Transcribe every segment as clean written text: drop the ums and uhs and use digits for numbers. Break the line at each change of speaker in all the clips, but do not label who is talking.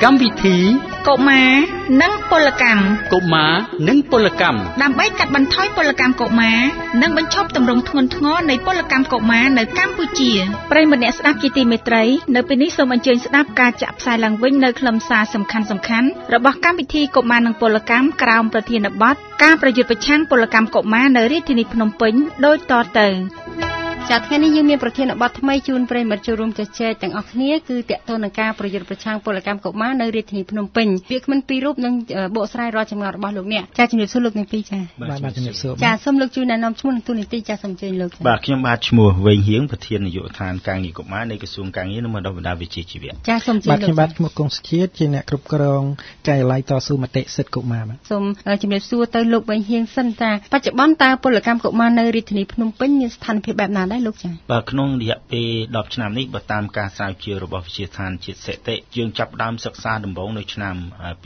កម្មវិធី
កុមារនិងពលកម្មក
ុមារនិងពលកម្ម
ដើម្បីកាត់បន្ថយពលកម្មកុមារនិងបញ្ឈប់ទម្រង់ធ្ងន់ធ្ងរនៃពលកម្មកុមារនៅកម្ពុជាប្រិយមិត្តអ្នកស្ដាប់ជាទីមេត្រីនៅពេលនេះសូមអញ្ជើញស្ដាប់ការចាក់ផ្សាយឡើងវិញនៅខ្លឹមសារសំខាន់ៗរបស់កម្មវិធីកុមារនិងពលកម្មក្រោមប្រធានបទការប្រយុទ្ធប្រឆាំងពលកម្មកុមារនៅរាជធានីភ្នំពេញដូចតទៅចាត់ថ្ងៃនេះយើងមានប្រធានបទថ្មីជូនប្រិយមិត្តចូលរួមជជែកទាំងអស់គ្នាគឺតកតននឹងការប្រយុទ្ធប្រឆាំងពលកម្មកុមារនៅរាជធានីភ្នំពេញវាគ្មិនពីររូបនឹងបកស្រាយរាល់ចម្ងល់របស់លោកអ្នកចាជំរាបសួរលោកនាងពីរចា
បាទជំរាបសួរ
ចាសូមលោកជួយណែនាំឈ្មោះនិងតួនាទីចាសូមអញ្ជើញលោកចា
បាទខ្ញុំបាទឈ្មោះវែងហៀងប្រធាននាយកដ្ឋានការងារកុមារនៃក្រសួងការងារនិងមណ្ឌលបណ្ដាវិជ្ជាជីវៈ
ចាសូមអញ្ជើញលោក
បាទខ្ញុំបាទឈ្មោះកុងសុជាតិជាអ្នកគ្រប់គ្រងការិយាល័យតស៊ូមតិសិទ្ធិកុមារបាទ
សូមជំរាបសួរទៅលោកវែងហៀងសិនតាបច្ចុប្បន្នតើពលកម្មកុមារនៅរាជធានីភ្នំពេញមានស្ថានភាពបែបណាដែរលោកចា
បាទក្នុងរយៈពេល10ឆ្នាំនេះបើតាមការស្រាវជ្រាវរបស់វិទ្យាស្ថានជាតិសិតិយើងចាប់ផ្ដើមសិក្សាដំបូងនៅឆ្នាំ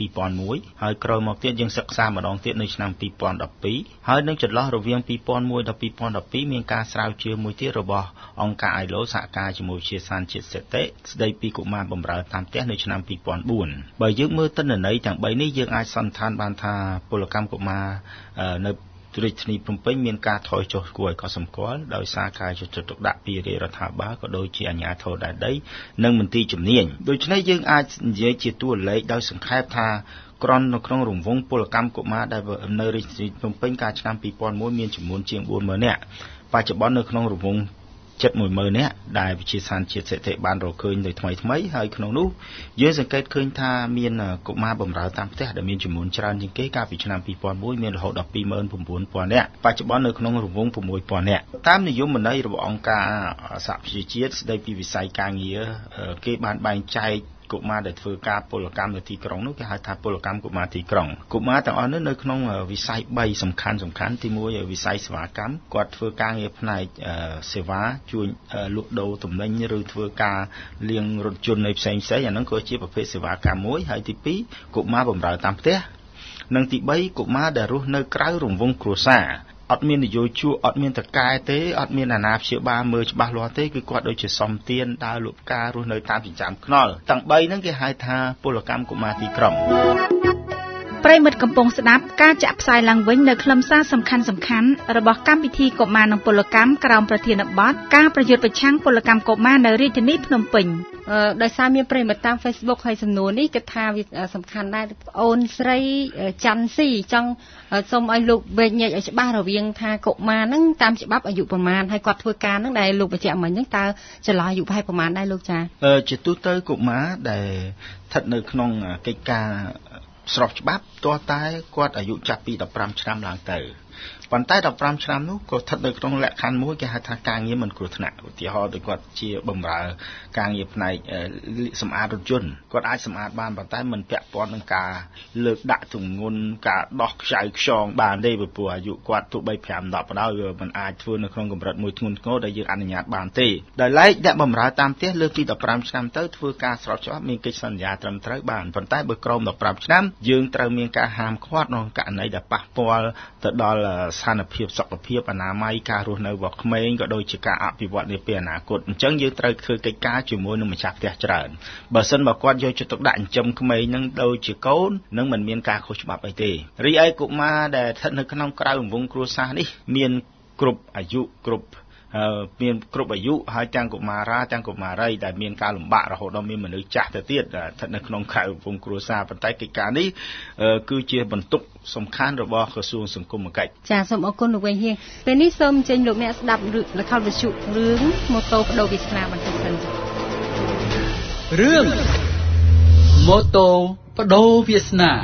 2001ហើយក្រោយមកទៀតយើងសិក្សម្ដងទៀតនៅឆ្នាំ2012ហើយនៅចន្លោះរវាង2001ដល់2012មានការស្រាវជ្រាវមួយទៀតរបស់អង្គការ ILO សហការជាមួយវិទ្យាស្ថានជាតិសិតិស្ដីពីកុមារបម្រើតាមផ្ទះនៅឆ្នាំ2004បើយើងមើលទិន្នន័យទាំង3នេះយើងអាចសន្និដ្ឋានបានថាពលកម្មកុមារនៅរាជធានីភ្នំពេញមានការថយចុះគួរឲ្យកត់សម្គាល់ដោយសារការយកចិត្តទុកដាក់ពីរាជរដ្ឋាភិបាលក៏ដូចជាអាជ្ញាធរដែនដីនិងមន្ទីរជំនាញដូច្នេះយើងអាចនិយាយជាតួលេខដោយសង្ខេបថាក្រននៅក្នុងរង្វង់ពលកម្មកុមារដែលនៅរាជធានីភ្នំពេញកាលឆ្នាំ2001មានចំនួនជាង 40000 នាក់បច្ចុប្បន្ននៅក្នុងរង្វង់ជិត 10000 នាក់ដែលវិទ្យាស្ថានជាតិសិទ្ធិបានរកឃើញនៅថ្មីហើយក្នុងនោះយើងសង្កេតឃើញថាមានកុមារបម្រើតាមផ្ទះដែលមានចំនួនច្រើនជាងគេកាលពីឆ្នាំ2001មានរហូតដល់ 29000 នាក់បច្ចុប្បន្ននៅក្នុងរង្វង់ 6000 នាក់តាមនិយមន័យរបស់អង្គការសហប្រជាជាតិស្ដីពីវិស័យការងារគេបានបែងចែកកុមារដែលធ្វើការពលកម្មនៅទីក្រុងនោះគេហៅថាពលកម្មកុមារទីក្រុងកុមារទាំងអស់នោះនៅក្នុងវិស័យ3សំខាន់ទី1វិស័យសេវាកម្មគាត់ធ្វើការងារផ្នែកសេវាជួយលក់ដូរទំនិញឬធ្វើការលាងរថយន្តនៅផ្សេងអាហ្នឹងក៏ជាប្រភេទសេវាកម្មមួយហើយទី2កុមារបម្រើតាមផ្ទះនិងទី3កុមារដែលរស់នៅក្រៅរង្វង់គ្រួសារអត់មាននយោជកអត់មានតកែទេអត់មានអាណាព្យាបាលមើលច្បាស់លាស់ទេគឺគាត់ដូចជាសំទានដើរលក់ផ្ការរស់នៅតាមចិញ្ចើមថ្នល់ទាំង3ហ្នឹងគេហៅថាពលកម្មកុមារទីក្រុង
ប្រិយមិត្តកំពុងស្ដាប់ការចាក់ផ្សាយឡើងវិញនៅខ្លឹមសារសំខាន់ៗរបស់កម្មវិធីកុមារនិងពលកម្មក្រោមប្រធានបទការប្រយុទ្ធប្រឆាំងពលកម្មកុមារនៅរាជធានីភ្នំពេញដោយសារមានប្រិយមិត្តតាម Facebook ហើយសំណួរនេះគិតថាវាសំខាន់ដែរប្អូនស្រីច័ន្ទស៊ីចង់សូមឲ្យលោកវែកញែកឲ្យច្បាស់រវាងថាកុមារហ្នឹងតាមច្បាប់អាយុប្រមាណហើយគាត់ធ្វើការហ្នឹងដែលលោកបញ្ជាក់មិញហ្នឹងតើចន្លោះអាយុប្រហែលប្រមាណដែរលោកចា
ជាទូទៅកុមារដែលស្ថិតនៅក្នុងកិច្ចការស្របច្បាប់ទាល់តែគាត់អាយុចាប់ពី15ឆ្នាំឡើងទៅប៉ុន្តែ15ឆ្នាំនោះក៏ស្ថិតនៅក្នុងលក្ខខណ្ឌមួយគេហៅថាការងារមិនគ្រោះថ្នាក់ឧទាហរណ៍ដូចគាត់ជាបម្រើការងារផ្នែកសម្អាតរថយន្តគាត់អាចសម្អាតបានប៉ុន្តែមិនពាក់ព័ន្ធនឹងការលើកដាក់ទម្ងន់ការដោះខ្ចៅខ្យងបានទេព្រោះអាយុគាត់ទោះបី5 10ក៏ដោយវាមិនអាចធ្វើនៅក្នុងកម្រិតមួយធ្ងន់ធ្ងរដែលយើងអនុញ្ញាតបានទេដោយឡែកអ្នកបម្រើតាមផ្ទះលើសពី15ឆ្នាំទៅធ្វើការស្របច្បាប់មានកិច្ចសន្យាត្រឹមត្រូវបានប៉ុន្តែបើក្រោម15ឆ្នាំយើងត្រូវមានការហាមឃាត់ក្នុងករណីដែលប៉ះពាល់ទៅដល់ស្ថានភាពសុខភាពអនាម័យការរស់នៅរបស់ក្មេងក៏ដូចជាការអភិវឌ្ឍនាពេលអនាគតអញ្ចឹងយើងត្រូវធ្វើកិច្ចការជាមួយនឹងម្ចាស់ផ្ទះច្រើនបើសិនបើគាត់យកចិត្តទុកដាក់ចិញ្ចឹមក្មេងនឹងដូចជាកូននឹងមិនមានការខុសច្បាប់អីទេរីឯកុមារដែលស្ថិតនៅក្នុងក្រៅរង្វង់គ្រួសារនេះមានគ្រប់អាយុមានគ្រប់អាយុហើយទាំងកុមារាទាំងកុមារីដែលមានការលំបាករហូតដល់មានមនុស្សចាស់ទៅទៀតស្ថិតនៅក្នុងក្រៅរង្វង់គ្រួសារប៉ុន្តែកិច្ចការនេះគឺជាបន្ទុកសំខាន់របស់ក្រសួងសង្គមកិច្ច
ចាសូមអរគុណលោកវែងហៀងពេលនេះសូមអញ្ជើញលោកអ្នកស្ដាប់ល្ខោនវិទ្យុរឿងម៉ូតូបដូរវាសនាបន្តិចសិន
រឿងម៉ូតូបដូរវាសនា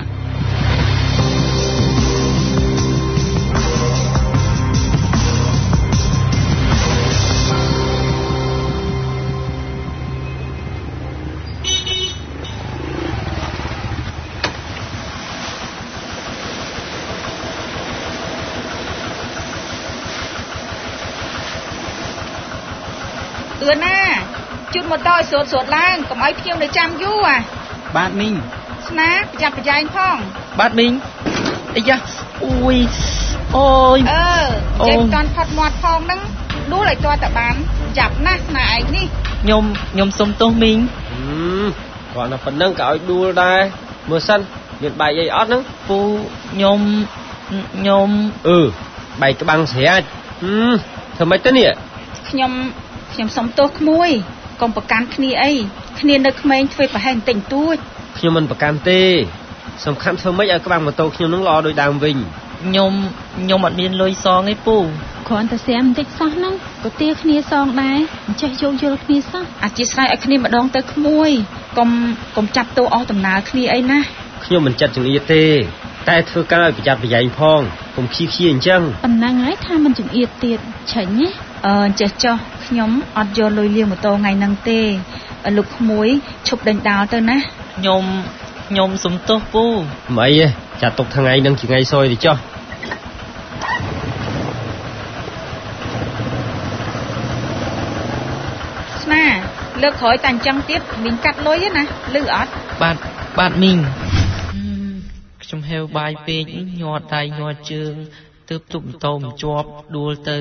អឿនណាជូតម៉ូតូឲ្យស្រួតឡើងកុំឲ្យភ្ញៀវនៅចាំយូរ
បាទមីង
ស្នាប្រយ័ត្នប្រយែងផង
បាទមីងអាយ៉ាអូយ
ចេះតាន់ផាត់មាត់ផងហ្នឹងដួលឲ្យទាល់តែបានចាប់ណាស់ស្នាឯងនេះ
ខ្ញុំសុំទោសមីង
គាត់ណាប៉ុណ្ណឹងក៏ឲ្យដួលដែរមើលសិនមានបែកអីអត់ហ្នឹង
ពូខ្ញុំ
បែកក្បាំងស្រាច់ធ្វើម៉េចទៅនេះ
ខ្ញុំសុំទោសក្មួយកុំប្រកាន់គ្នាអីគ្នានៅក្មេងធ្វើប្រហែលបន្តិចតួច
ខ្ញុំមិនប្រកាន់ទេសំខាន់ធ្វើម៉េចឲ្យក្បាំងម៉ូតូខ្ញុំនឹងល្អដូចដើមវិញ
ខ្ញុំអត់មានលុយសងទេពូ
គ្រាន់តែស្រាមបន្តិចសោះហ្នឹងក៏ទាគ្នាសងដែរមិនចេះយោគយល់គ្នាសោះអធិស្ឋានឲ្យគ្នាម្ដងទៅក្មួយកុំចាប់ទោសអស់ដំណើរគ្នាអីណា
ខ្ញុំមិនចិត្តចង្អៀតទេតែធ្វើការឲ្យប្រយ័ត្នប្រយែងផងកុំខៀអញ្ចឹង
ប៉ុណ្ណឹងហើយថាមិនចង្អៀតទៀតឆេញណាចេះចោះខ្ញុំអត់យកលុយលាងម៉ូតូថ្ងៃហ្នឹងទេលោកក្មួយឈប់ដេញដាល់ទៅណា
ខ្ញុំសុំទោសពូ
មិនអីទេចាត់ទុកថ្ងៃហ្នឹងជាថ្ងៃសោយទៅចោះ
ស្នាលើកក្រោយតែអញ្ចឹងទៀតមីងកាត់លុយណាលឺអត់
បាទមីងខ្ញុំហេវបាយពេកញ័រដៃញ័រជើងទើបទប់ម៉ូតូមិនជាប់ដួលទៅ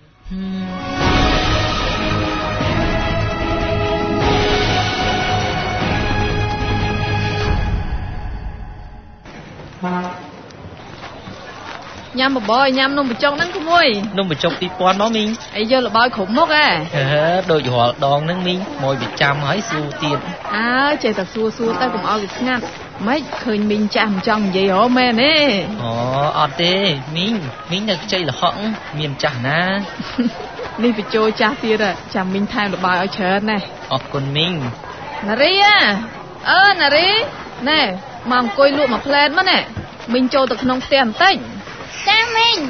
ញ៉ាំបបរញ៉ាំនំបញ្ចុកហ្នឹងក្មួយ
នំបញ្ចុក 2000 មកមីង
អីយកលបាយគ្រប់មុខហ៎
ដូចរាល់ដងហ្នឹងមីងមួយវាចាំហើយស៊ូទៀត
ចេះតែស៊ូទៅកុំឲ្យវាស្ងាត់ម៉េចឃើញមីងចាស់មិនចង់និយាយហ៎មែនទេ
អត់ទេមីងនៅខ្ចីលហកមានចាស់ណា
នេះបញ្ចូលចាស់ទៀតចាំមីងថែមលបាយឲ្យច្រើនណា
អរគុណមីង
ណារីណារីណែមកអង្គុយលក់មួយផ្លែតមកណែមីងចូលទៅក្នុងផ្ទះបន្តិច
ចាមីង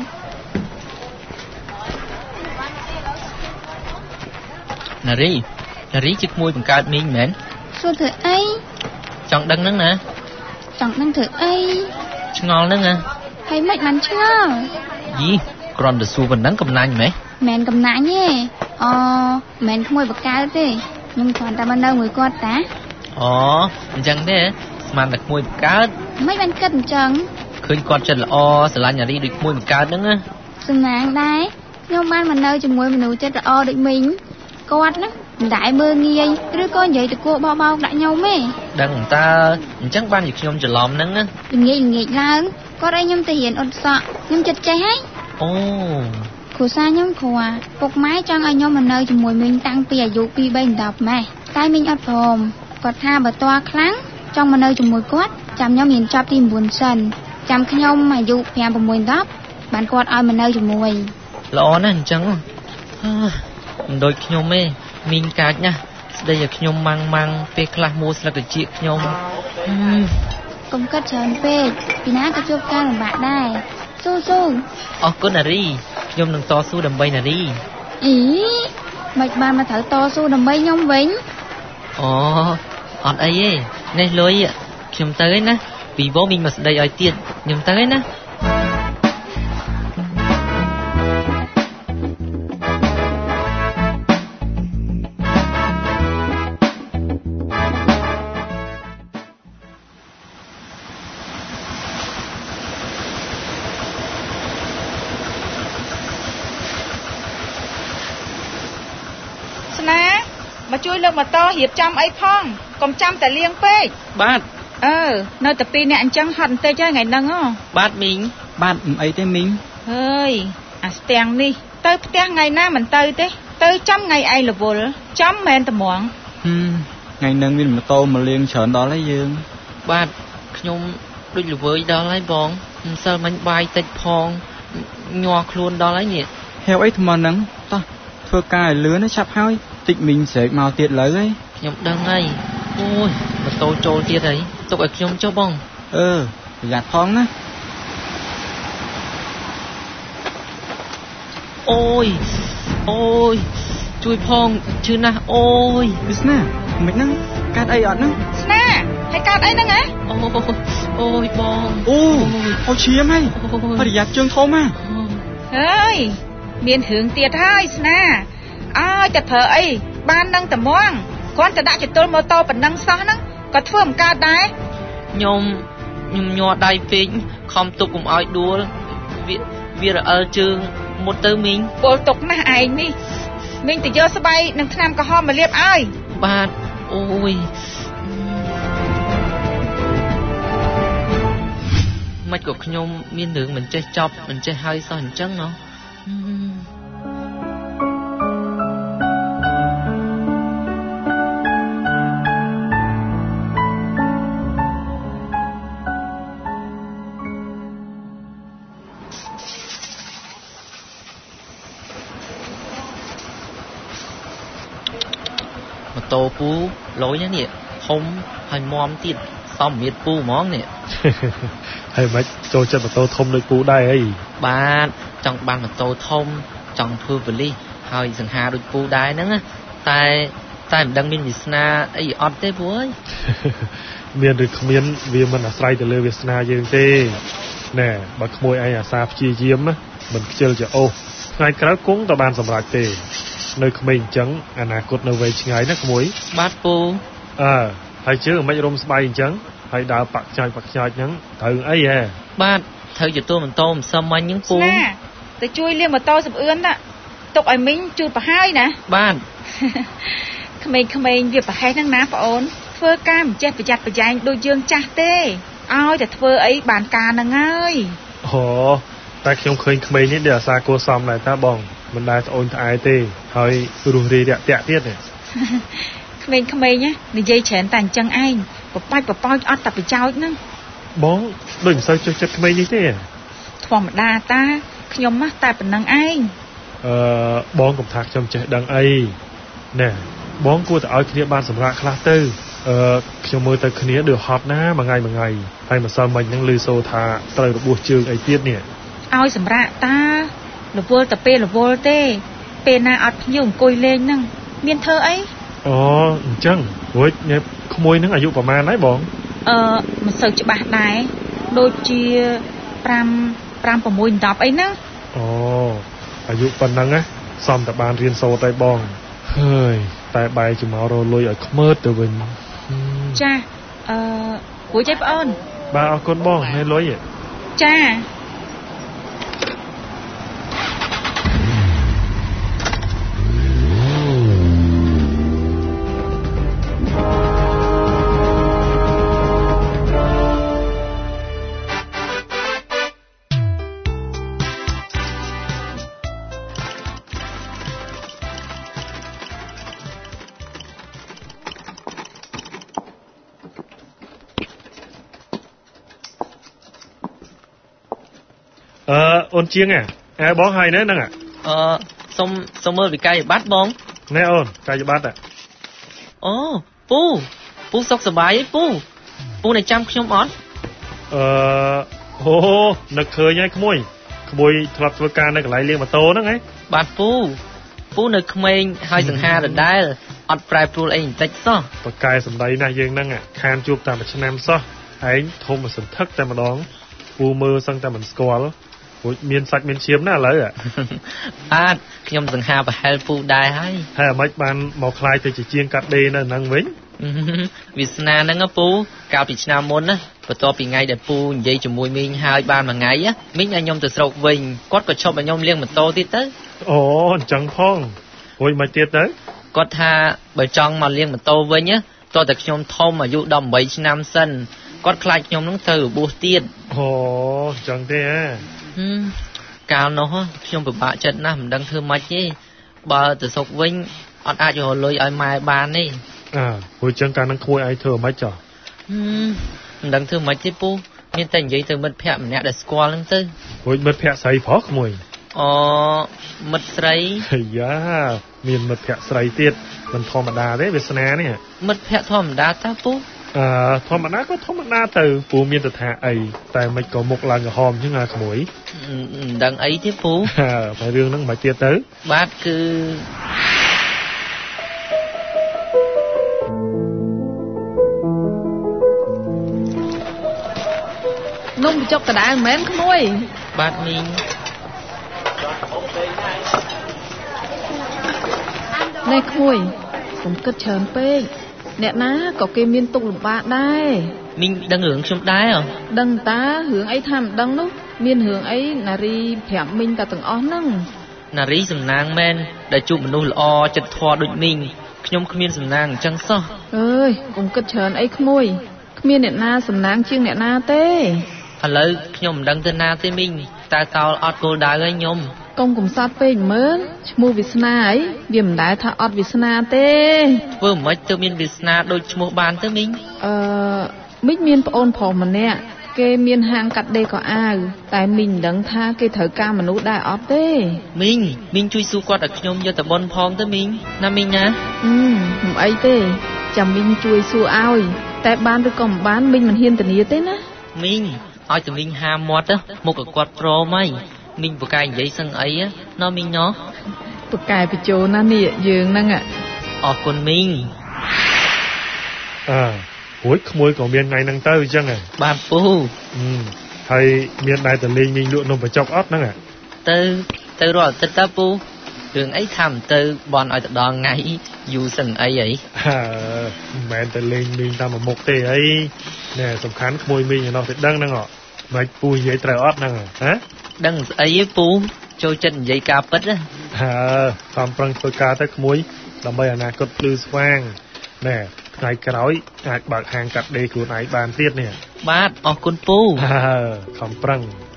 ណារីជាក្មួយបង្កើតមីងមែន
សួរធ្វើអី
ចង់ដឹងហ្នឹងណា
ចង់ដឹងធ្វើអី
ឆ្ងល់ហ្នឹងណា
ហើយមិនបានឆ្ងល់
យីគ្រាន់តែសួរប៉ុណ្ណឹងកំណាញ់មែន
មែនកំណាញ់ទេមែនក្មួយបង្កើតទេខ្ញុំគ្រាន់តែមកនៅមួយគាត់តា
អញ្ចឹងទេស្មានតែក្មួយបង្កើត
មិនបានគិតអញ្ចឹង
ឃើញគាត់ចិត្តល្អស្រឡាញ់អារីដូចក្មួយបង្កើតហ្នឹងណា
សំណាងដែរខ្ញុំបានមកនៅជាមួយមនុស្សចិត្តល្អដូចមីងគាត់ហ្នឹងមិនដែលមើលងាយឬក៏និយាយទៅគួរបោកដាក់ខ្ញុំទេ
ដឹងតើអញ្ចឹងបានជាខ្ញុំច្រឡំហ្នឹងណា
ល្ងាចឡើងគាត់ឲ្យខ្ញុំទៅរៀនអ៊ុតសក់ខ្ញុំចិត្តចេះហើយគ្រូសាខ្ញុំគ្រាពុកម៉ែចង់ឲ្យខ្ញុំមកនៅជាមួយមីងតាំងពីអាយុ2 3 10ម៉េះតែមីងអត់ព្រមគាត់ថាបើតើខ្លាំងចង់មកនៅជាមួយគាត់ចាំខ្ញុំរៀនចប់ទី9សិនចាំខ្ញុំអាយុ5 6 10បានគាត់ឲ្យមកនៅជាមួយ
ល្អណាស់អញ្ចឹងមិនដូចខ្ញុំទេមីងកាចណាស់ស្ដីឲ្យខ្ញុំម៉ាំងពេលខ្លះមួស្លឹកត្រចៀកខ្ញុំ
កុំគិតច្រើនពេកពីណាក៏ជួបការលំបាកដែរស៊ូ
អរគុណណារីខ្ញុំនឹងតស៊ូដើម្បីណារី
មិនបានមកត្រូវតស៊ូដើម្បីខ្ញុំវិញ
អត់អីទេនេះលុយខ្ញុំទៅឯណាពីវមីងមកស្ដីឲ្យទៀតខ្ញុំទៅឯណា
មកជួយលើកម៉ូតូរៀបចំអីផងកុំចាំតែលៀងពេក
បាទ
នៅតែ2នាក់អញ្ចឹងហត់បន្តិចហើយថ្ងៃហ្នឹង
បាទមីង
បាទមិនអីទេមីង
ហើយអាស្ទាំងនេះទៅផ្ទះថ្ងៃណាមិនទៅទេទៅចំថ្ងៃឯងរវល់ចំមែនត្មង
ថ្ងៃហ្នឹងមានម៉ូតូមកលៀងច្រើនដល់ហើយយើង
បាទខ្ញុំដូចល្វើយដល់ហើយបងមិនសិលមិញបាយតិចផងញ័រខ្លួនដល់ហើយនេះ
ហេវអីថ្មហ្នឹងតោះធ្វើការឲ្យលឿនឆាប់ហើយតិចមីងស្រែកមកទៀតលើហើយ
ខ្ញុំដឹងហើយអូយម៉ូតូចូលទៀតហើយទុកឲ្យខ្ញុំចុះបង
ប្រយ័ត្នផងណា
អូយជួយផងជឿណាស់អូយ
វាស្នាមិនហ្នឹងកាត់អីអត់ហ្នឹង
ស្នាហើយកាត់អីហ្នឹងហ៎
អូយបង
អូឈាមហើយប្រយ័ត្នជើងធំហ៎
ហើយមានរឿងទៀតហើយស្នាឲ្យតែប្រើអីបាននឹងត្មងគ្រាន់តែដាក់ចតុលម៉ូតូប៉ុណ្ណឹងសោះហ្នឹងក៏ធ្វើមិនកើតដែរ
ខ្ញុំញ័រដៃពេកខំទប់កុំឲ្យដួលវារអិលជើងមុតទៅមីង
ពលទុកណាស់ឯងនេះមីងទៅយកស្បៃនិងថ្នាំក្រហមមកលាបឲ្យ
បាទអូយ
មិនក៏ខ្ញុំមានរឿងមិនចេះចប់មិនចេះហើយសោះអញ្ចឹងណោះម៉ូតូពូលយនេះធំហើយមាំទៀតសមមៀតពូហ្មងនេះ
ហើយមិនចូលចិត្តម៉ូតូធំដូចពូដែរអី
បាទចង់បានម៉ូតូធំចង់ធ្វើប៉ូលីសហើយសង្ហាដូចពូដែរហ្នឹងតែមិនដឹងមានវាសនាអីអត់ទេពូអើយ
មានឬគ្មានវាមិនអាស្រ័យទៅលើវាសនាយើងទេណែបើក្មួយឯងអាសាព្យាយាមមិនខ្ជិលចអូសថ្ងៃក្រោយគង់ក៏បានសម្រេចទេនៅក្មេងអញ្ចឹងអនាគតនៅវែងឆ្ងាយណាក្មួយ
បាទពូ
ហើយជើងមិនរុំស្បៃអញ្ចឹងហើយដើរបាក់ខ្ចាច់ហ្នឹងត្រូវអីហ៎
បាទត្រូវជាតួម៉ូតូមិនសឹមមិញហ្នឹងពូ
ទៅជួយលាងម៉ូតូសំអឿនណាទុកឲ្យមីងជូតប្រហើយណា
បាទ
ក្មេងៗវាប្រហែសហ្នឹងណាបងអូនធ្វើការមិនចេះប្រយ័ត្នប្រយែងដូចយើងចាស់ទេឲ្យតែធ្វើអីបានការហ្នឹងហើយ
អូតែខ្ញុំឃើញក្មេងនេះដែលអាសាគួរសមដែរតាបងមិនដែលត្អូញត្អែទេហើយរស់រាយរាក់ទាក់ទៀតនេះ
ក្មេងៗនិយាយច្រើនតែអញ្ចឹងឯងបបាច់បបោចអត់តែប្រចោចហ្នឹង
បងដូចមិនសូវចូលចិត្តក្មេងនេះទេ
ធម្មតាតាខ្ញុំតែប៉ុណ្្នឹងឯង
បងកុំថាខ្ញុំចេះដឹងអីណែបងគួរតែឲ្យគ្នាបានសម្រាប់ខ្លះទៅខ្ញុំមើលទៅគ្នាដូចហត់ណាមួយថ្ងៃហើយម្សិលមិញហ្នឹងឮសូរថាត្រូវរបួសជើងអីទៀតនេះ
ឲ្យសម្រាប់តារវល់តែពេលរវល់ទេពេលណាអត់ភ្ញៀវអង្គុយលេងហ្នឹងមានធ្វើអី
អូអញ្ចឹងរួចញ៉ែក្មួយហ្នឹងអាយុប្រហែលហើយបង
មិនសូវច្បាស់ដែរដូចជា5 6 10អីណា
អូអាយុប៉ុណ្ណឹងណាសមតែបានរៀនសូត្រតែបងហើយតែបែរជាមករលុយឲ្យខ្មើតទៅវិញ
ចាគួរใจប្អូន
បាទអរគុណបងនៅលុយ
ចា
អូនជាងបងហើយណែហ្នឹង
សុំមើលវិក័យប័ត្របង
ណែអូនកាយប័ត្រ
អូពូសុខសប្បាយទេពូនៅចាំខ្ញុំអត់
អូនឹកឃើញហើយក្មួយធ្លាប់ធ្វើការនៅកន្លែងលាងម៉ូតូហ្នឹងហ៎
បាទពូនៅក្មេងហើយសង្ហាដដែលអត់ប្រែប្រួលអីបន្តិចសោះ
បកកែសម្ដីណាស់យើងហ្នឹងខានជួបតែមួយឆ្នាំសោះឯងធំមកសន្ធឹកតែម្ដងពូមើលសឹងតែមិនស្គាល់ព្រោះមានសាច់មានឈាមណាឥឡូវ
បាទខ្ញុំសង្ហាប្រហែលពូដែរហើយ
ហើយអាម៉េចបានមកខ្លាយទៅជាជាងកាត់ដេរនៅហ្នឹងវិញ
វាសនាហ្នឹងពូកាលពីឆ្នាំមុនណាបន្ទាប់ពីថ្ងៃដែលពូនិយាយជាមួយមីងហើយបានមួយថ្ងៃមីងឲ្យខ្ញុំទៅស្រុកវិញគាត់ក៏ឈប់ឲ្យខ្ញុំលាងម៉ូតូទៀតទៅ
អូអញ្ចឹងផងរួចមកទៀតទៅ
គាត់ថាបើចង់មកលាងម៉ូតូវិញតោះតែខ្ញុំធំអាយុ18ឆ្នាំសិនគាត់ខ្លាចខ្ញុំនឹងទៅរបួសទៀត
អូអញ្ចឹងទេ
កាលនោះខ្ញុំពិបាកចិត្តណាស់មិនដឹងធ្វើម៉េចទេបើទៅស្រុកវិញអត់អាចរលុយឲ្យម៉ែបានទេ
ព្រោះអញ្ចឹងកាលនឹងក្មួយឯងធ្វើម៉េចចុះ
មិនដឹងធ្វើម៉េចទេពូមានតែនិយាយទៅមិត្តភក្តិម្នាក់ដែលស្គាល់ហ្នឹងទៅ
រួចមិត្តភក្តិស្រីប្រុសក្មួយ
មិត្តស្រី
យ៉ាមានមិត្តភក្តិស្រីទៀតមិនធម្មតាទេវាសនានេះ
មិត្តភក្តិធម្មតាតាពូ
ធម្មតាក៏ធម្មតាទៅពូមានទៅថាអីតែមិនក៏មុខឡើងក្រហមអញ្ចឹងក្មួយ
មិនដឹងអីទេពូ
តែរឿងហ្នឹងមិនទៀតទៅ
បាទគឺ
នំបញ្ចុកកណ្ដាលមែនក្មួយ
បាទមីង
ណែក្មួយកុំគិតច្រើនពេកអ្នកណាក៏គេមានទុក្ខលំបាកដែរ
មីងដឹងរឿងខ្ញុំដែរ
ដឹងតារឿងអីថាមិនដឹងនោះមានរឿងអីណារីប្រាប់មីងតែទាំងអស់ហ្នឹង
ណារីសំណាងមែនដែលជួបមនុស្សល្អចិត្តធម៌ដូចមីងខ្ញុំគ្មានសំណាងអញ្ចឹងសោះ
អើយកុំគិតច្រើនអីក្មួយគ្មានអ្នកណាសំណាងជាងអ្នកណាទេ
ឥឡូវខ្ញុំមិនដឹងទៅណាទេមីងតើកោលអត់គោលដៅឲ្យខ្ញុំ
កុំកំសត់ពេកមើលឈ្មោះវាសនាអីវាមិនដែលថាអត់វាសនាទេ
ធ្វើមិនទៅមានវាសនាដូចឈ្មោះបានទៅមីង
មីងមានប្អូនប្រុសម្នាក់គេមានហាងកាត់ដេរកៅអៅតែមីងមិនដឹងថាគេត្រូវការមនុស្សដែរអត់ទេ
មីងជួយសួរគាត់ឲ្យខ្ញុំយកទៅបន់ផងទៅមីងណាមីងណា
មិនអីទេចាំមីងជួយសួរឲ្យតែបានឬក៏មិនបានមីងមិនហ៊ានធានាទេណា
មីងឲ្យតែមីងហាមាត់មុខឲ្យគាត់ព្រមហើយមីងបកកែនិយាយសឹងអីណោះមីងណោះ
បកកែបញ្ចូលណានេះយើងហ្នឹង
អរគុណមីង
រួចក្មួយក៏មានថ្ងៃហ្នឹងទៅអញ្ចឹង
បាទពូ
ហើយមានដែរតលេងមីងលក់នំបញ្ចុកអត់ហ្នឹង
ទៅរាល់អាទិត្យតើពូរឿងអីថាមិនទៅបន់ឲ្យទៅដល់ថ្ងៃយូរសិនអីហី
មិនមែនទៅលេងមីងតាមមុខទេអីណែសំខាន់ក្មួយមីងឯនោះទៅដឹងហ្នឹងមិនពូនិយាយត្រូវអត់ហ្នឹងហ៎
ដឹងស្អីទេពូចូលចិត្តនិយាយការពិត
ខំប្រឹងធ្វើការទៅក្មួយដើម្បីអនាគតភ្លឺស្វាងណែថ្ងៃក្រោយអាចបើកហាងកាត់ដេរខ្លួនឯងបានទៀតនេះ
បាទអរគុណពូ
ខំប្រឹង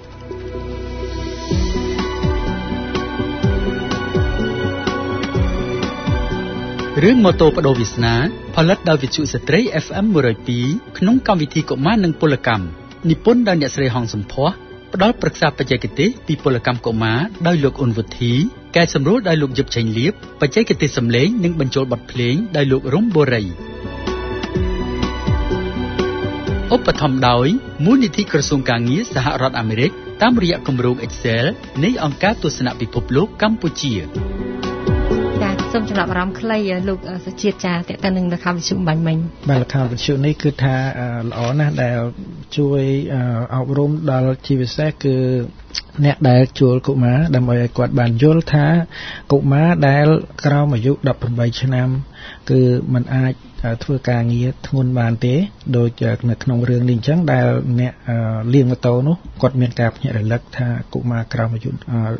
រឿងម៉ូតូបដូរវាសនាផលិតដោយវិទ្យុស្ត្រី FM 102ក្នុងកម្មវិធីកុមារនិងពលកម្មនិពន្ធដោយអ្នកស្រីហងសំភ័សផ្ដល់ប្រឹក្សាបច្ចេកទេសពីពលកម្មកុមារដោយលោកអ៊ុនវុធីកែសម្រួលដោយលោកយឹបឆេងលៀបបច្ចេកទេសសំឡេងនិងបញ្ចូលបទភ្លេងដោយលោករំបូរីឧបត្ថម្ភដោយមូលនិធិក្រសួងកាងារសហរដ្ឋអាមេរិកតាមរយៈគម្រោង Excel នៃអង្គការទស្សនពិភពលោកកម្ពុជា
សូមចំណាប់អារម្មណ៍ខ្លីលោកសុជាតិចាតើតើនឹងកម្មវិធីបាញ់មិញ
បាទកម្មវិធីនេះគឺថាល្អណាស់ដែលជួយអប់រំដល់ជាពិសេសគឺអ្នកដែលជួលកុមារដើម្បីឲ្យគាត់បានយល់ថាកុមារដែលក្រោមអាយុ18ឆ្នាំគឺมันអាចធ្វើការងារធ្ងន់បានទេដូចនៅក្នុងរឿងនេះអញ្ចឹងដែលអ្នកលាងម៉ូតូនោះគាត់មានការភ្ញាក់រលឹកថាកុមារក្រោមអាយុ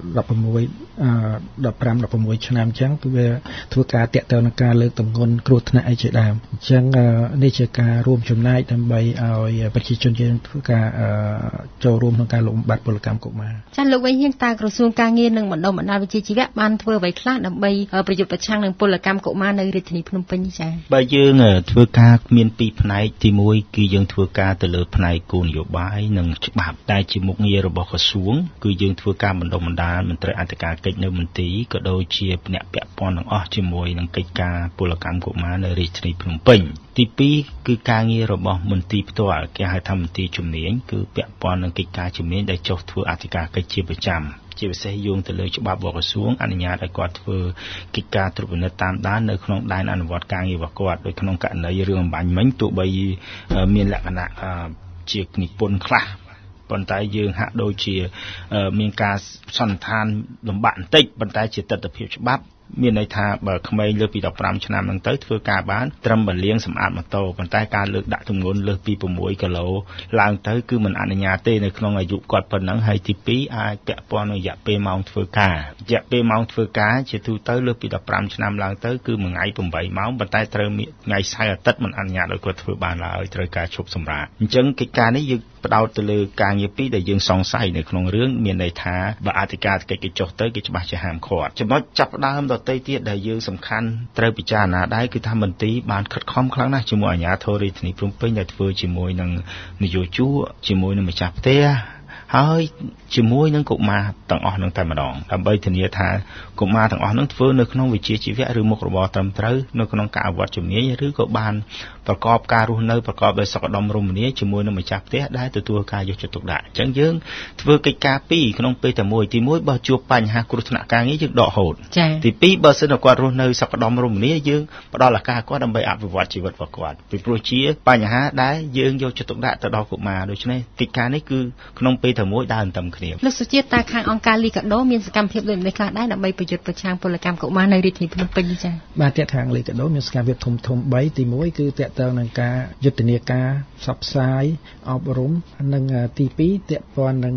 15-16ឆ្នាំអញ្ចឹងគឺវាធ្វើការតាក់ទងនឹងការលើកទម្ងន់គ្រោះថ្នាក់អីជាដើមអញ្ចឹងនេះជាការរួមចំណែកដើម្បីឲ្យប្រជាជនយើងធ្វើការចូលរួមក្នុងការលំបាត់ពលកម្មកុមារ
ចា៎លោកវិញហ៊ានតើក្រសួងការងារនិងបណ្ដុំបណ្ដាលវិជ្ជាជីវៈបានធ្វើអ្វីខ្លះដើម្បីប្រយុទ្ធប្រឆាំងនឹងពលកម្មកុមារនៅរាជធានីភ្នំពេញចា៎
បើយើងធ្វើការមានពីរផ្នែកទី1គឺយើងធ្វើការទៅលើផ្នែកគោលនយោបាយនិងច្បាប់ដែលជាមុខងាររបស់ក្រសួងគឺយើងធ្វើការបណ្ដុំបណ្ដាលមន្ត្រីអធិការកិច្ចនៅមន្ទីរក៏ដូចជាអ្នកពាក់ព័ន្ធទាំងអស់ជាមួយនឹងកិច្ចការពលកម្មកុមារនៅរាជធានីភ្នំពេញទី2គឺការងាររបស់មន្ទីរផ្ទាល់គេហៅថាមន្ទីរជំនាញគឺពាក់ព័ន្ធនឹងកិច្ចការជំនាញដែលចុះធ្វើអធិការកិច្ចជាប្រចាំជាពិសេសយោងទៅលើច្បាប់របស់ក្រសួងអនុញ្ញាតឲ្យគាត់ធ្វើកិច្ចការត្រួតពិនិត្យតាមដាននៅក្នុងដែនអនុវត្តការងាររបស់គាត់ដោយក្នុងករណីរឿងអំបញ្ញមិញទោះបីមានលក្ខណៈជានិពន្ធខ្លះប៉ុន្តែយើងហាក់ដូចជាមានការសន្និដ្ឋានលំបាកបន្តិចប៉ុន្តែជាទស្សនវិជ្ជាច្បាប់មានន័យថាបើក្មេងលើសពី15ឆ្នាំហ្នឹងទៅធ្វើការបានត្រឹមបលៀងសម្អាតម៉ូតូប៉ុន្តែការលើកដាក់ទម្ងន់លើសពី6គីឡូឡើងទៅគឺមិនអនុញ្ញាតទេនៅក្នុងអាយុគាត់ប៉ុណ្ណឹងហើយទី2អាចពាក់ព័ន្ធនឹងរយៈពេលម៉ោងធ្វើការរយៈពេលម៉ោងធ្វើការជាទូទៅលើសពី15ឆ្នាំឡើងទៅគឺមួយថ្ងៃ8ម៉ោងប៉ុន្តែត្រូវថ្ងៃសៅរ៍អាទិត្យមិនអនុញ្ញាតឲ្យគាត់ធ្វើបានឡើយត្រូវការឈប់សម្រាកអញ្ចឹងកិច្ចការនេះយើងផ្ដោតទៅលើការងារពីរដែលយើងសង្ស័យនៅក្នុងរឿងមានន័យថាបើអធិការកិច្ចគេចុះទៅគេច្បាស់ជាហាមឃាត់ចំណុចចាប់ផ្ដើមដទៃទៀតដែលយើងសំខាន់ត្រូវពិចារណាដែរគឺថាមន្ទីរបានខិតខំខ្លាំងណាស់ជាមួយអាជ្ញាធររាជធានីភ្នំពេញដែលធ្វើជាមួយនឹងនយោជកជាមួយនឹងម្ចាស់ផ្ទះហើយជាមួយនឹងកុមារទាំងអស់នឹងតែម្ដងដើម្បីធានាថាកុមារទាំងអស់នឹងធ្វើនៅក្នុងវិជ្ជាជីវៈឬមុខរបរត្រឹមត្រូវនៅក្នុងការអវត្តជំនាញឬក៏បានប្រកបការរស់នៅប្រកបដោយសុខដុមរមនាជាមួយនឹងម្ចាស់ផ្ទះដែលទទួលការយកចិត្តទុកដាក់អញ្ចឹងយើងធ្វើកិច្ចការពីរក្នុងពេលតែមួយទី1បើជួបបញ្ហាគ្រោះថ្នាក់ការងារយើងដកហូតទី2បើសិនគាត់រស់នៅសុខដុមរមនាយើងផ្ដល់ឱកាសគាត់ដើម្បីអភិវឌ្ឍជីវិតរបស់គាត់ពីព្រោះជាបញ្ហាដែលយើងយកចិត្តទុកដាក់ទៅដល់កុមារដូច្នេះកិច្ចការនេះគឺក្នុងពេលតែមួយដើរតាមគ្នា
លោកសុជាតិតើខាងអង្គការលីកាដូមានសកម្មភាពដូចនេះខ្លះដែរដើម្បីប្រយុទ្ធប្រឆាំងពលកម្មកុមារនៅរាជធានីភ្នំពេញចា៎
បាទខាងលីកាដូមានសកម្មភាពធំ3ទី1គឺតាក់ទងនឹងការយុទ្ធនាការផ្សព្វផ្សាយអប់រំនិងទី2តាក់ព័ន្ធនឹង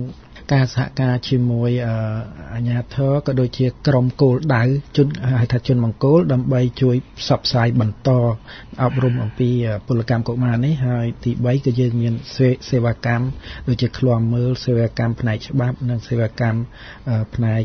ការសហការជាមួយអាជ្ញាធរក៏ដូចជាក្រុមគោលដៅជនហៅថាជនមង្គលដើម្បីជួយផ្សព្វផ្សាយបន្តអប់រំអំពីពលកម្មកុមារនេះហើយទី3គឺយើងមានសេវាកម្មដូចជាឃ្លាំមើលសេវាកម្មផ្នែកច្បាប់និងសេវាកម្មផ្នែក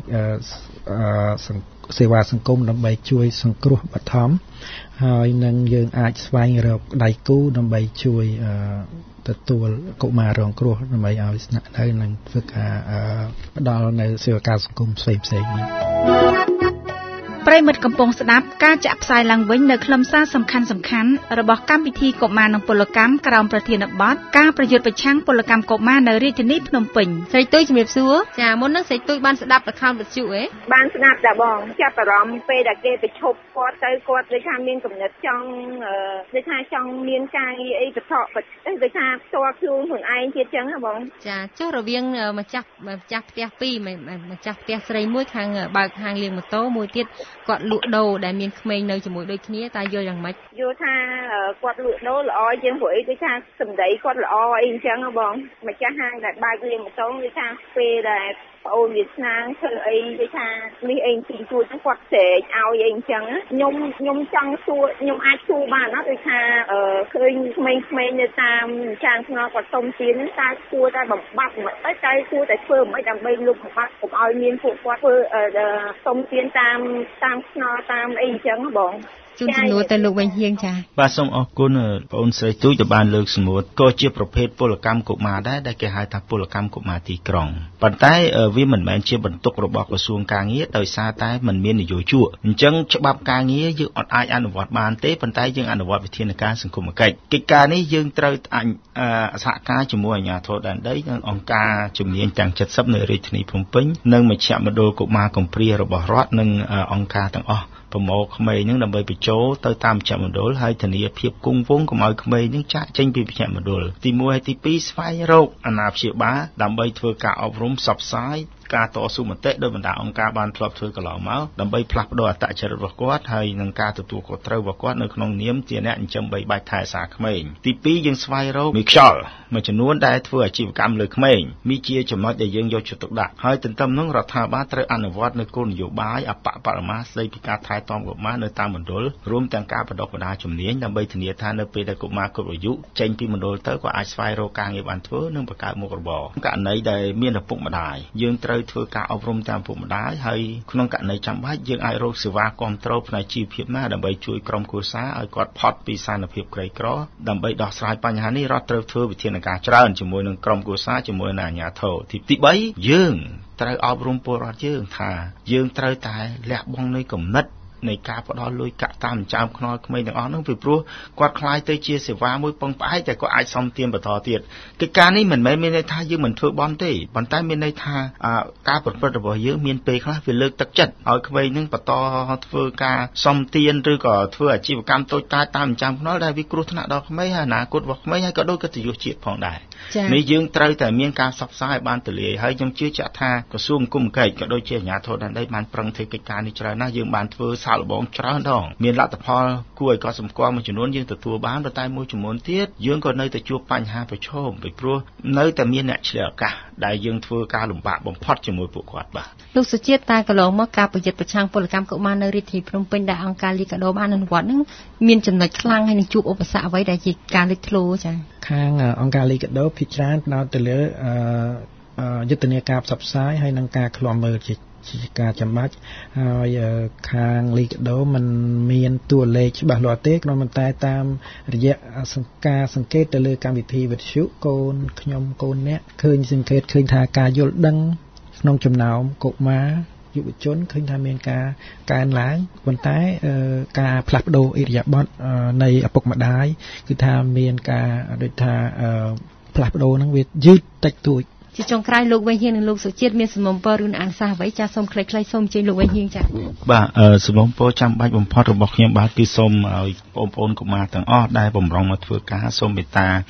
សេវាសង្គមដើម្បីជួយសង្គ្រោះបឋមហើយនឹងយើងអាចស្វែងរកដៃគូដើម្បីជួយទទួលកុមាររងគ្រោះដើម្បីឲ្យស្នាក់នៅនិងធ្វើការផ្ដល់នៅសេវាកម្មសង្គមផ្សេងៗនេះ
ប្រិមិត្តកំពុងស្ដាប់ការចាក់ផ្សាយឡើងវិញនៅខ្លឹមសារសំខាន់ៗរបស់កម្មវិធីកុមារនិងពលកម្មក្រោមប្រធានបទការប្រយុទ្ធប្រឆាំងពលកម្មកុមារនៅរាជធានីភ្នំពេញ
ស្រីទុយជំរាបសួរចាមុននឹងស្រីទុយបានស្ដាប់ល្ខោនវិទ្យុទេ
បានស្ដាប់តាបងចាប់អារម្មណ៍ពេលដែលគេប្រឈប់គាត់ទៅគាត់ដូចថាមានគំនិតចង់ដូចថាចង់មានការងារអីបថដូចថាផ្ទាល់ខ្លួនឯងទៀតចឹងហ៎បង
ចាចុះរវាងម្ចាស់ផ្ទះពីរម្ចាស់ផ្ទះស្រីមួយខាងបើកហាងលាងម៉ូតូមួយទៀតគាត់លក់ដូរដែលមានក្មេងនៅជាមួយដូចគ្នាតើយល់យ៉ាងម៉េច
យល់ថាគាត់លក់ដូរល្អជាងព្រោះអីដូចថាសម្ដីគាត់ល្អអីអញ្ចឹងហ៎បងម្ចាស់ហាងដែលបើកលាងម៉ូតូដូចថាពេលដែលប្អូនវាស្នាងធ្វើអីដូចថានេះអីទីជួយគាត់ស្រែកឲ្យអីអញ្ចឹងខ្ញុំចង់សួរខ្ញុំអាចសួរបានណាដូចថាឃើញក្មេងៗនៅតាមចាងថ្នល់គាត់សុំទានហ្នឹងតើគួរតែបំបត្តិមិនអីតែគួរតែធ្វើមិនដើម្បីលុបបំបត្តិកុំឲ្យមានពួកគាត់ធ្វើសុំទានតាមថ្នល់តាមអីអញ្ចឹងបង
ជូនជំនួសទៅលោកវិញហៀងចា
បាទសូមអរគុណបងអូនស្រីទូចដែលបានលើកសំណួរក៏ជាប្រភេទពលកម្មកុមារដែរដែលគេហៅថាពលកម្មកុមារទីក្រុងប៉ុន្តែវាមិនមែនជាបន្ទុករបស់ក្រសួងការងារដោយសារតែมันមាននយោជកអញ្ចឹងច្បាប់ការងារយើងអាចអនុវត្តបានទេប៉ុន្តែយើងអនុវត្តវិធានការសង្គមគិច្ចកិច្ចការនេះយើងត្រូវសហការជាមួយអាជ្ញាធរដែនដីនិងអង្គការជំនាញទាំង70នៅរាជធានីភ្នំពេញនិងមជ្ឈមណ្ឌលកុមារកំព្រារបស់រដ្ឋនិងអង្គការទាំងអស់ប្រមូលក្មេងនឹងដើម្បីបញ្ចូលទៅតាមមជ្ឈមណ្ឌលហើយធានាភាពគង់វង្សកុំឲ្យក្មេងនឹងចាក់ចេញពីមជ្ឈមណ្ឌលទី1ហើយទី2ស្វែងរកអាណាព្យាបាលដើម្បីធ្វើការអប់រំផ្សព្វផ្សាយការតស៊ូមតិដោយបណ្ដាអង្គការបានធ្លាប់ធ្វើកន្លងមកដើម្បីផ្លាស់ប្ដូរអត្តចរិតរបស់គាត់ហើយនឹងការទទួលខុសត្រូវរបស់គាត់នៅក្នុងនាមជាអ្នកចិញ្ចឹមបីបាច់ថែរក្សាក្មេងទី2យើងស្វែងរកមេខ្យល់មួយចំនួនដែលធ្វើអាជីវកម្មលើក្មេងនេះជាចំណុចដែលយើងយកចិត្តទុកដាក់ហើយទន្ទឹមនឹងរដ្ឋាភិបាលត្រូវអនុវត្តនូវគោលនយោបាយអបបរមាស្ដីពីការថែទាំកុមារនៅតាមមណ្ឌលរួមទាំងការបណ្ដុះបណ្ដាលជំនាញដើម្បីធានាថានៅពេលដែលកុមារគ្រប់អាយុចេញពីមណ្ឌលទៅក៏អាចស្វែងរកការងារបានធ្វើនិងបង្កើតមុខរបរករណីដែលមានឪពុកម្ដាយយើងត្រូវធ្វើការអប់រំតាមពុកម្ដាយហើយក្នុងករណីចាំបាច់យើងអាចរកសេវាគ្រប់គ្រងផ្នែកជីវភាពណាដើម្បីជួយក្រុមគ្រួសារឲ្យគាត់ផុតពីសានភាពក្រីក្រដើម្បីដោះស្រាយបញ្ហានេះរដ្ឋត្រូវធ្វើវិធានការច្រើនជាមួយនឹងក្រុមគ្រួសារជាមួយនឹងអាជ្ញាធរទី3យើងត្រូវអប់រំពលរដ្ឋយើងថាយើងត្រូវតែលះបង់នៃគំនិតនៃការផ្ដល់លុយកាក់តាមចាមខ្នល់ក្មេងទាំងអស់ហ្នឹងពីព្រោះគាត់ខ្លាយទៅជាសេវាមួយពឹងផ្អែកតែគាត់អាចសំទានបន្តទៀតកិច្ចការនេះមិនមែនមានន័យថាយើងមិនធ្វើបន់ទេប៉ុន្តែមានន័យថាការប្រព្រឹត្តរបស់យើងមានពេលខ្លះវាលើកទឹកចិត្តឲ្យក្មេងហ្នឹងបន្តធ្វើការសំទានឬក៏ធ្វើអាជីវកម្មតូចតាចតាមចាមខ្នល់ដែលវាគ្រោះថ្នាក់ដល់ក្មេងហើយអនាគតរបស់ក្មេងហើយក៏ដូចកិត្តិយសជាតិផងដែរនេះយើងត្រូវតែមានការផ្សព្វផ្សាយបានទូលាយហើយខ្ញុំជឿជាក់ថាក្រសួងគុំកិច្ចក៏ដូចជាអាជ្ញាធរដែនដីបានប្រឹងធ្វើកិច្ចការនេះច្រើនណាស់យើងបានធ្វើសាកល្បងច្រើនដងមានលទ្ធផលគួរឲ្យកត់សម្គាល់មួយចំនួនយើងទទួលបានតែមួយចំនួនទៀតយើងក៏នៅតែជួបបញ្ហាប្រឈមពីព្រោះនៅតែមានអ្នកឆ្លៀតឱកាសដែលយើងធ្វើការលំបាកបំផុតជាមួយពួកគាត់បាទ
លោកសុជាតិតែកន្លងមកការប្រយុទ្ធប្រឆាំងពលកម្មកុមារនៅរាជធានីភ្នំពេញដែលអង្គការលីកាដូបានអនុវត្តនឹងមានចំណុចខ្លាំងហើយនឹងជួបឧបសគ្គអ្វីដែលជាការលេចធ្លោចា៎
ខាងអង្គការលីកាដូភាគច្រើនផ្ដោតទៅលើយុទ្ធនាការផ្សព្វផ្សាយហើយនឹងការឃ្លាំមើលជាការចាំបាច់ហើយខាងលីកាដូมันមានតួលេខច្បាស់លាស់ទេគ្រាន់តែតាមរយៈការសង្កេតទៅលើកម្មវិធីវិទ្យុកូនខ្ញុំកូនអ្នកឃើញសង្កេតឃើញថាការយល់ដឹងក្នុងចំណោមកុមារយុវជនឃើញថាមានការកើនឡើងប៉ុន្តែការផ្លាស់ប្ដូរអិរិយាបថនៃឪពុកម្ដាយគឺថាមានការដូចថាផ្លាស់ប្ដូរហ្នឹងវាយឺតតិចតួច
ជាចុងក្រោយលោកវិញហៀងនិងលោកសុជាតិមានសំណុំពរឬអនុសាសន៍អ្វីចាសសូមខ្លីៗសូមអញ្ជើញលោកវិញហៀងចា៎
បាទសំណុំពរចាំបាច់បំផុតរបស់ខ្ញុំបាទគឺសូមឲ្យបងប្អូនកុមារទាំងអស់ដែលបំរុងមកធ្វើការសូមមេត្តា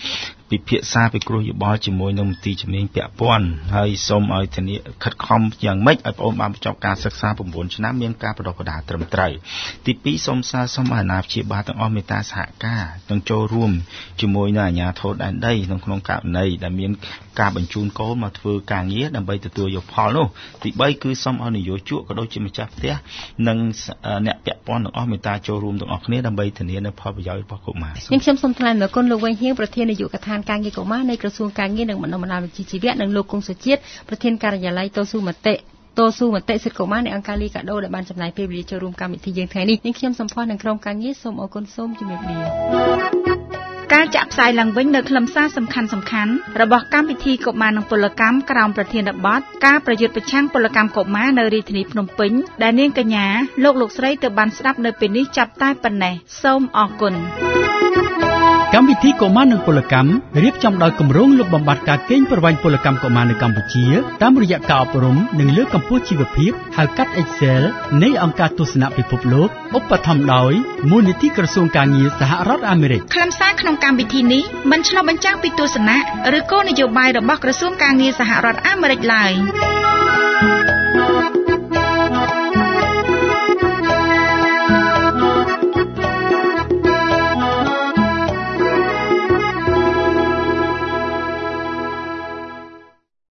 ពិភាក្សាពិគ្រោះយោបល់ជាមួយនឹងមន្ទីរជំនាញពាក់ព័ន្ធហើយសូមឲ្យធានាខិតខំយ៉ាងម៉េចឲ្យបងបានបញ្ចប់ការសិក្សា9ឆ្នាំមានការបណ្ដុះបណ្ដាលត្រឹមត្រូវទី2សូមសារសូមអាណាព្យាបាលទាំងអស់មេត្តាសហការនិងចូលរួមជាមួយនឹងអាជ្ញាធរដែនដីក្នុងករណីដែលមានការបញ្ជូនកូនមកធ្វើការងារដើម្បីទទួលយកផលនោះទី3គឺសូមឲ្យនយោជកក៏ដូចជាម្ចាស់ផ្ទះនិងអ្នកពាក់ព័ន្ធទាំងអស់មេត្តាចូលរួមទាំងអស់គ្នាដើម្បីធានានូវផលប្រយោជន៍របស់កុមារ
ខ្ញុំសូមថ្លែងអំណរគុណលោកវែងហៀងប្រធាននាយកដ្ឋានការងារកុមារនៃក្រសួងការងារនិងបណ្ដុះបណ្ដាលវិជ្ជាជីវៈនិងលោកគង់សុជាតិប្រធានការិយាល័យតស៊ូមតិសិទ្ធិកុមារនៃអង្គការលីកាដូដែលបានចំណាយពេលវេលាចូលរួមកម្មវិធីយើងថ្ងៃនេះខ្ញុំសំផស្សនិងក្រុមការងារសូមអរគុណសូមជម្រាបលា
ការចាក់ផ្សាយឡើងវិញនៅខ្លឹមសារសំខាន់ៗរបស់កម្មវិធីកុមារនិងពលកម្មក្រោមប្រធានបទការប្រយុទ្ធប្រឆាំងពលកម្មកុមារនៅរាជធានីភ្នំពេញដែលនាងកញ្ញាលោកស្រីទៅបានស្ដាប់នៅពេលនេះចាប់តែប៉ុណ្ណេះសូមអរគុណ
កម្មវិធីកុមារនិងពលកម្មរៀបចំដោយគម្រោងលុបបំបាត់ការកេងប្រវ័ញ្ចពលកម្មកុមារនៅកម្ពុជាតាមរយៈការអប់រំនិងលើកកម្ពស់ជីវភាពហៅកាត់ Excel នៃអង្គការទស្សនៈពិភពលោកឧបត្ថម្ភដោយមូលនិធិក្រសួងការងារសហរដ្ឋអាមេរិក
ខ្លឹមសារក្នុងកម្មវិធីនេះមិនឆ្លុះបញ្ចាំងពីទស្សនៈឬគោលនយោបាយរបស់ក្រសួងការងារសហរដ្ឋអាមេរិកឡើយ